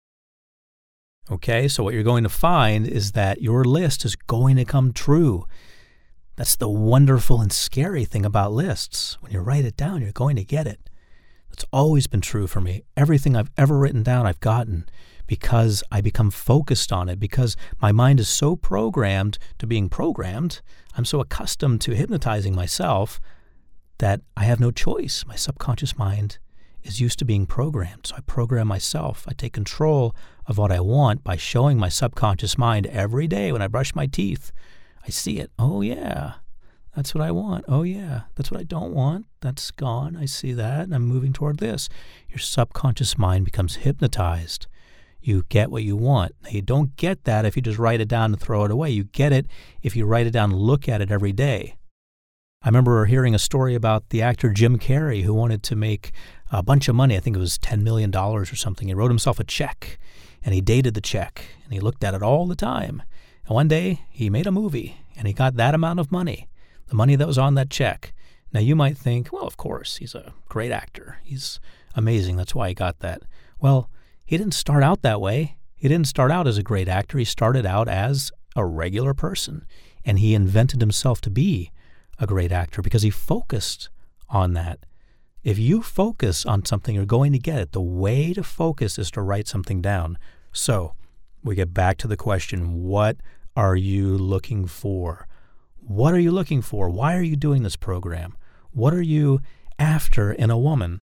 [SPEAKER 2] Okay, so what you're going to find is that your list is going to come true. That's the wonderful and scary thing about lists. When you write it down, you're going to get it. That's always been true for me. Everything I've ever written down, I've gotten because I become focused on it, because my mind is so programmed to being programmed. I'm so accustomed to hypnotizing myself that I have no choice. My subconscious mind is used to being programmed. So I program myself. I take control of what I want by showing my subconscious mind every day when I brush my teeth. I see it. Oh, yeah, that's what I want. Oh, yeah, that's what I don't want. That's gone. I see that, and I'm moving toward this. Your subconscious mind becomes hypnotized. You get what you want. Now, you don't get that if you just write it down and throw it away. You get it if you write it down and look at it every day. I remember hearing a story about the actor Jim Carrey, who wanted to make a bunch of money. I think it was ten million dollars or something. He wrote himself a check, and he dated the check, and he looked at it all the time. And one day, he made a movie, and he got that amount of money, the money that was on that check. Now, you might think, well, of course, he's a great actor. He's amazing. That's why he got that. Well, he didn't start out that way. He didn't start out as a great actor. He started out as a regular person, and he invented himself to be a great actor because he focused on that. If you focus on something, you're going to get it. The way to focus is to write something down. So we get back to the question, what are you looking for? What are you looking for? Why are you doing this program? What are you after in a woman?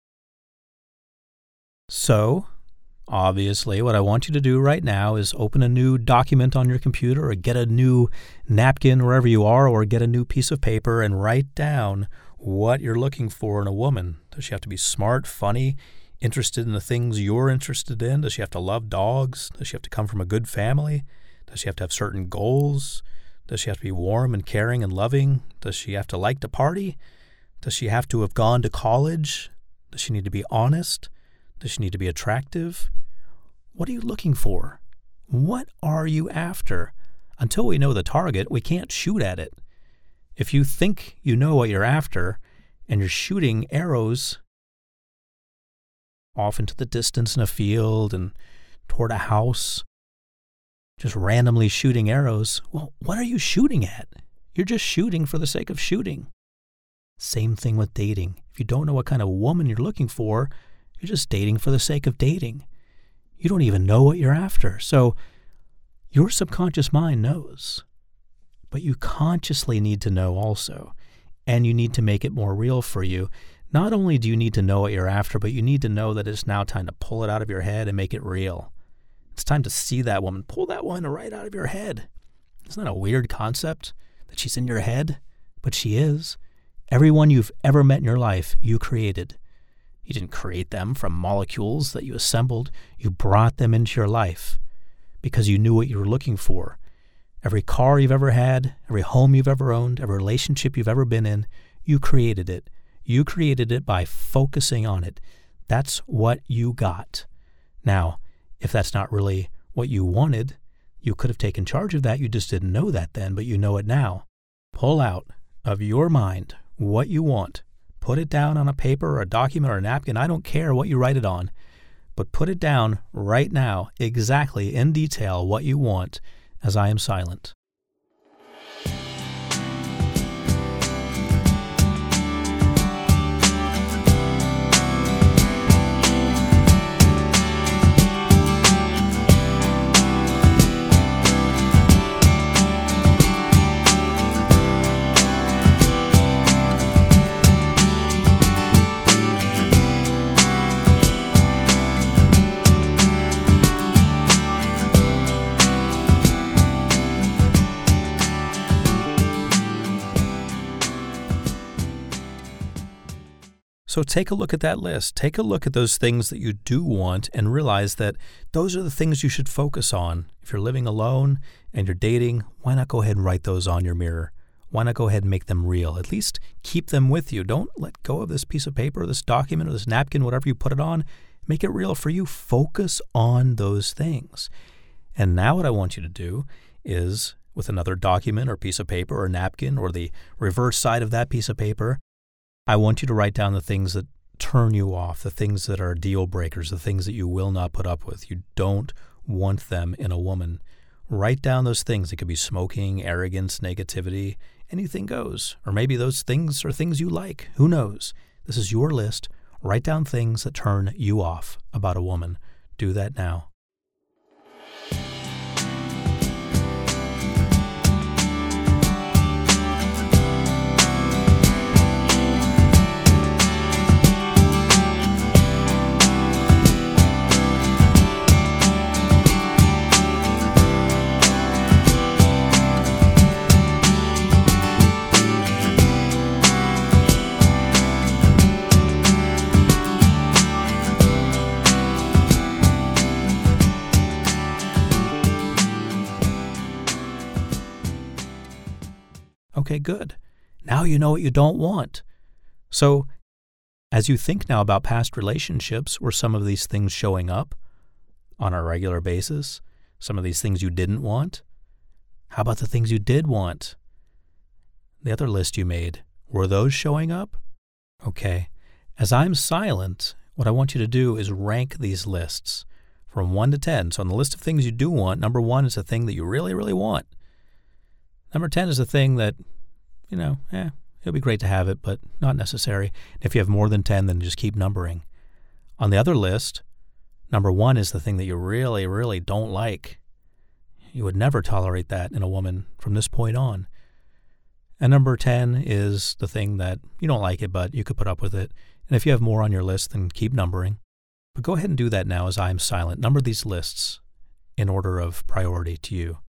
[SPEAKER 2] So, obviously, what I want you to do right now is open a new document on your computer or get a new napkin wherever you are or get a new piece of paper and write down what you're looking for in a woman. Does she have to be smart, funny, interested in the things you're interested in? Does she have to love dogs? Does she have to come from a good family? Does she have to have certain goals? Does she have to be warm and caring and loving? Does she have to like to party? Does she have to have gone to college? Does she need to be honest? Does she need to be attractive? What are you looking for? What are you after? Until we know the target, we can't shoot at it. If you think you know what you're after and you're shooting arrows off into the distance in a field and toward a house, just randomly shooting arrows, well, what are you shooting at? You're just shooting for the sake of shooting. Same thing with dating. If you don't know what kind of woman you're looking for, you're just dating for the sake of dating. You don't even know what you're after. So your subconscious mind knows. But you consciously need to know also. And you need to make it more real for you. Not only do you need to know what you're after, but you need to know that it's now time to pull it out of your head and make it real. It's time to see that woman. Pull that woman right out of your head. Isn't that a weird concept? That she's in your head? But she is. Everyone you've ever met in your life, you created. You didn't create them from molecules that you assembled. You brought them into your life because you knew what you were looking for. Every car you've ever had, every home you've ever owned, every relationship you've ever been in, you created it. You created it by focusing on it. That's what you got. Now, if that's not really what you wanted, you could have taken charge of that. You just didn't know that then, but you know it now. Pull out of your mind what you want. Put it down on a paper or a document or a napkin. I don't care what you write it on, but put it down right now, exactly in detail what you want, as I am silent. So take a look at that list. Take a look at those things that you do want and realize that those are the things you should focus on. If you're living alone and you're dating, why not go ahead and write those on your mirror? Why not go ahead and make them real? At least keep them with you. Don't let go of this piece of paper, this document, or this napkin, whatever you put it on. Make it real for you. Focus on those things. And now what I want you to do is, with another document or piece of paper or napkin or the reverse side of that piece of paper, I want you to write down the things that turn you off, the things that are deal breakers, the things that you will not put up with. You don't want them in a woman. Write down those things. It could be smoking, arrogance, negativity, anything goes. Or maybe those things are things you like. Who knows? This is your list. Write down things that turn you off about a woman. Do that now. Okay, good. Now you know what you don't want. So as you think now about past relationships, were some of these things showing up on a regular basis? Some of these things you didn't want? How about the things you did want? The other list you made, were those showing up? Okay. As I'm silent, what I want you to do is rank these lists from one to ten. So on the list of things you do want, number one is the thing that you really, really want. Number ten is the thing that, you know, eh, it'll be great to have it, but not necessary. If you have more than ten, then just keep numbering. On the other list, number one is the thing that you really, really don't like. You would never tolerate that in a woman from this point on. And number ten is the thing that you don't like it, but you could put up with it. And if you have more on your list, then keep numbering. But go ahead and do that now as I'm silent. Number these lists in order of priority to you.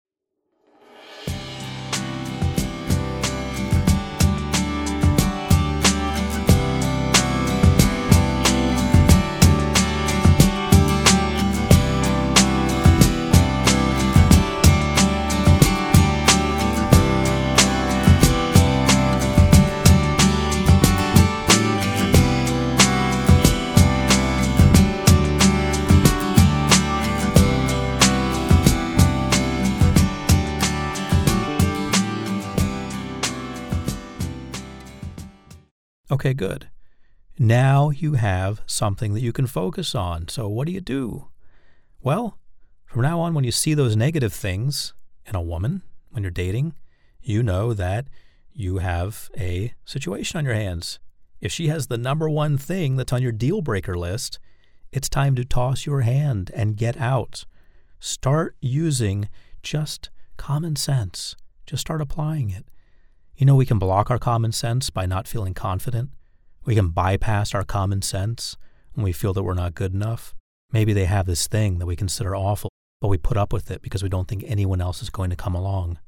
[SPEAKER 2] Okay, good. Now you have something that you can focus on. So what do you do? Well, from now on, when you see those negative things in a woman, when you're dating, you know that you have a situation on your hands. If she has the number one thing that's on your deal breaker list, it's time to toss your hand and get out. Start using just common sense. Just start applying it. You know, we can block our common sense by not feeling confident. We can bypass our common sense when we feel that we're not good enough. Maybe they have this thing that we consider awful, but we put up with it because we don't think anyone else is going to come along.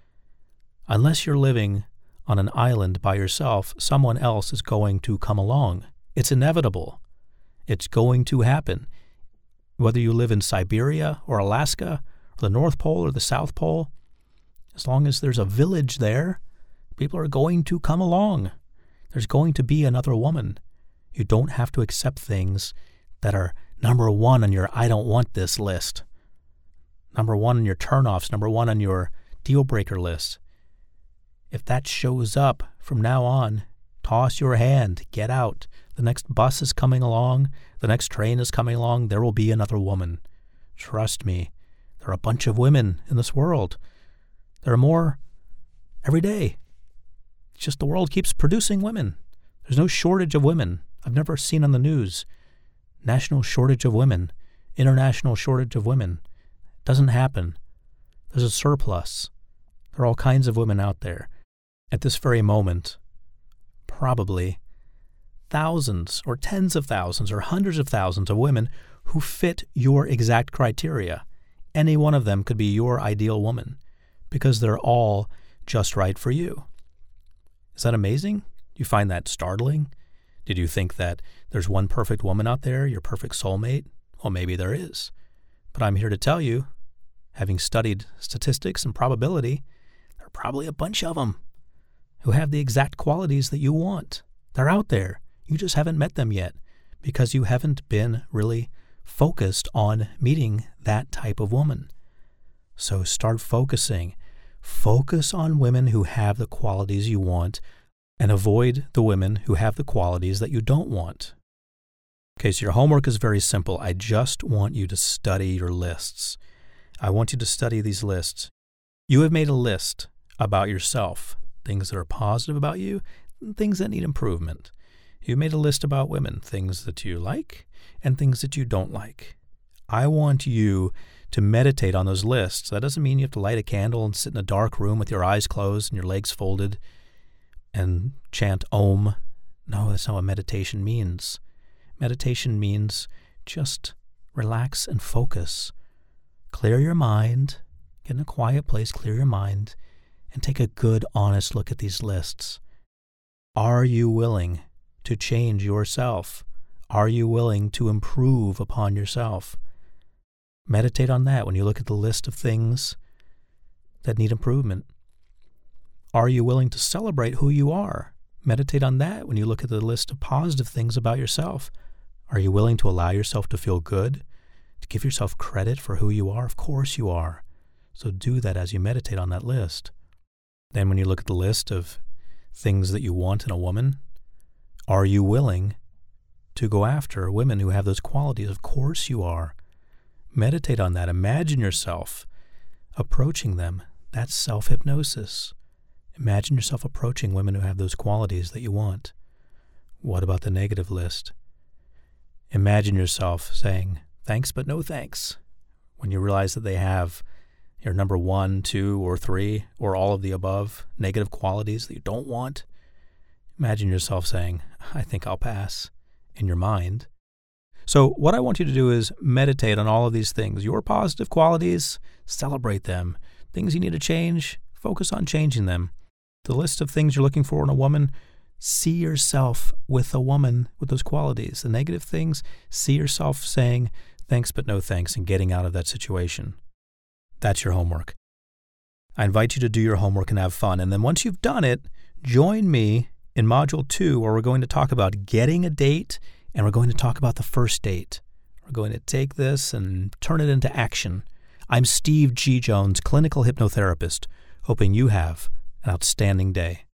[SPEAKER 2] Unless you're living on an island by yourself, someone else is going to come along. It's inevitable. It's going to happen. Whether you live in Siberia or Alaska or the North Pole or the South Pole, as long as there's a village there, people are going to come along. There's going to be another woman. You don't have to accept things that are number one on your I don't want this list, number one on your turnoffs, number one on your deal breaker list. If that shows up from now on, toss your hand, get out. The next bus is coming along. The next train is coming along. There will be another woman. Trust me, there are a bunch of women in this world. There are more every day. It's just the world keeps producing women. There's no shortage of women. I've never seen on the news national shortage of women, international shortage of women. It doesn't happen. There's a surplus. There are all kinds of women out there. At this very moment, probably thousands or tens of thousands or hundreds of thousands of women who fit your exact criteria. Any one of them could be your ideal woman because they're all just right for you. Is that amazing? Do you find that startling? Do Did you think that there's one perfect woman out there, your perfect soulmate? Well, maybe there is. But I'm here to tell you, having studied statistics and probability, there are probably a bunch of them who have the exact qualities that you want. They're out there. You just haven't met them yet because you haven't been really focused on meeting that type of woman. So start focusing. Focus on women who have the qualities you want and avoid the women who have the qualities that you don't want. Okay, so your homework is very simple. I just want you to study your lists. I want you to study these lists. You have made a list about yourself, things that are positive about you, and things that need improvement. You made a list about women, things that you like and things that you don't like. I want you to meditate on those lists. That doesn't mean you have to light a candle and sit in a dark room with your eyes closed and your legs folded and chant Om. No, that's not what meditation means. Meditation means just relax and focus. Clear your mind, get in a quiet place, clear your mind, and take a good, honest look at these lists. Are you willing to change yourself? Are you willing to improve upon yourself? Meditate on that when you look at the list of things that need improvement. Are you willing to celebrate who you are? Meditate on that when you look at the list of positive things about yourself. Are you willing to allow yourself to feel good, to give yourself credit for who you are? Of course you are. So do that as you meditate on that list. Then when you look at the list of things that you want in a woman, are you willing to go after women who have those qualities? Of course you are. Meditate on that. Imagine yourself approaching them. That's self-hypnosis. Imagine yourself approaching women who have those qualities that you want. What about the negative list? Imagine yourself saying, thanks, but no thanks, when you realize that they have your number one, two, or three, or all of the above negative qualities that you don't want. Imagine yourself saying, I think I'll pass, in your mind. So what I want you to do is meditate on all of these things. Your positive qualities, celebrate them. Things you need to change, focus on changing them. The list of things you're looking for in a woman, see yourself with a woman with those qualities. The negative things, see yourself saying, thanks but no thanks, and getting out of that situation. That's your homework. I invite you to do your homework and have fun. And then once you've done it, join me in Module two, where we're going to talk about getting a date, and we're going to talk about the first date. We're going to take this and turn it into action. I'm Steve G. Jones, clinical hypnotherapist, hoping you have an outstanding day.